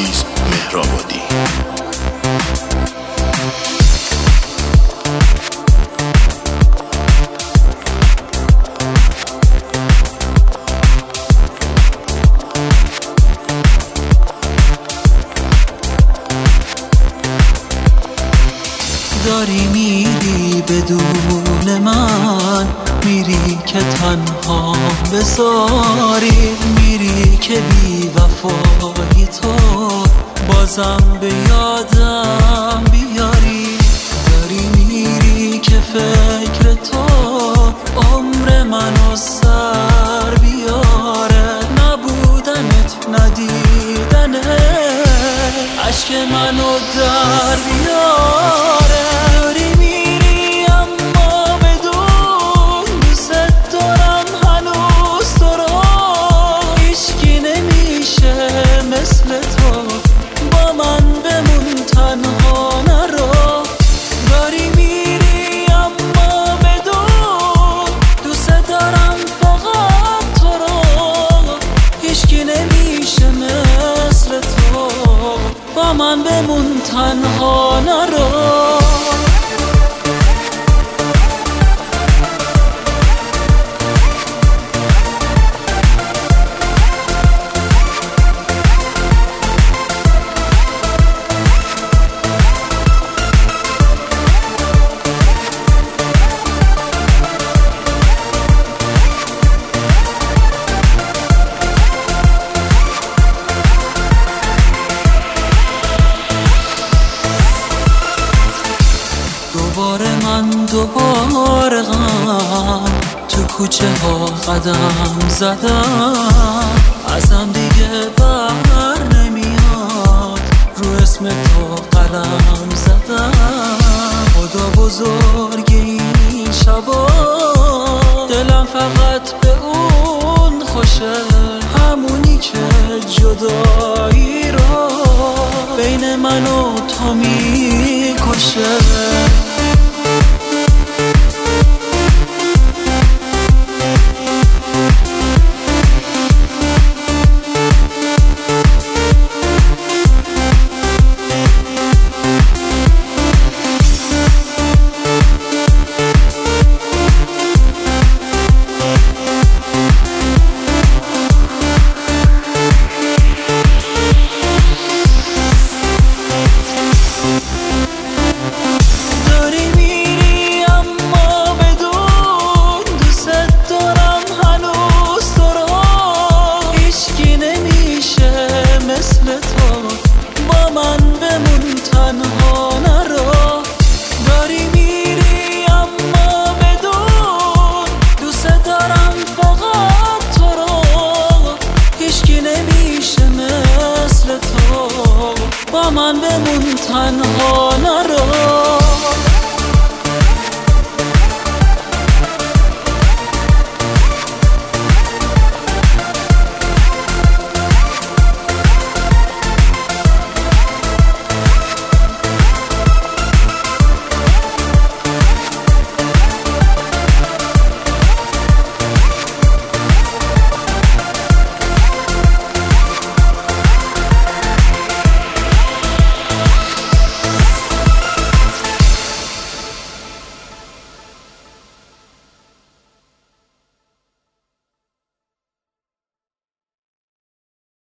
عزیز مهرآبادی. داری میری بدون من، میری که تنها بذاری، میری که بی وفایی تو بازم به یادم بیاری. داری میری که فکر تو عمر منو سر بیاره، نبودنت ندیدنت عشق منو در بیاره. داری میری اما بدون دوست دارم هنوز تو رو، هیچکی نمیشه مثل تو، با من بمون تنها نرو. داری میری اما بدون دوست دارم فقط تو رو، هیچکی نمیشه مثل تو، با من بمون تنها نرو. دوباره غم تو کوچه ها قدم زدم، ازم دیگه بر نمیاد، رو اسم تو قلم زدم. خدا بزرگ این شبا، دلم فقط به اون خوشه، همونی که جدایی رو بین من و تو میکشه. با من بمون تنها نرو.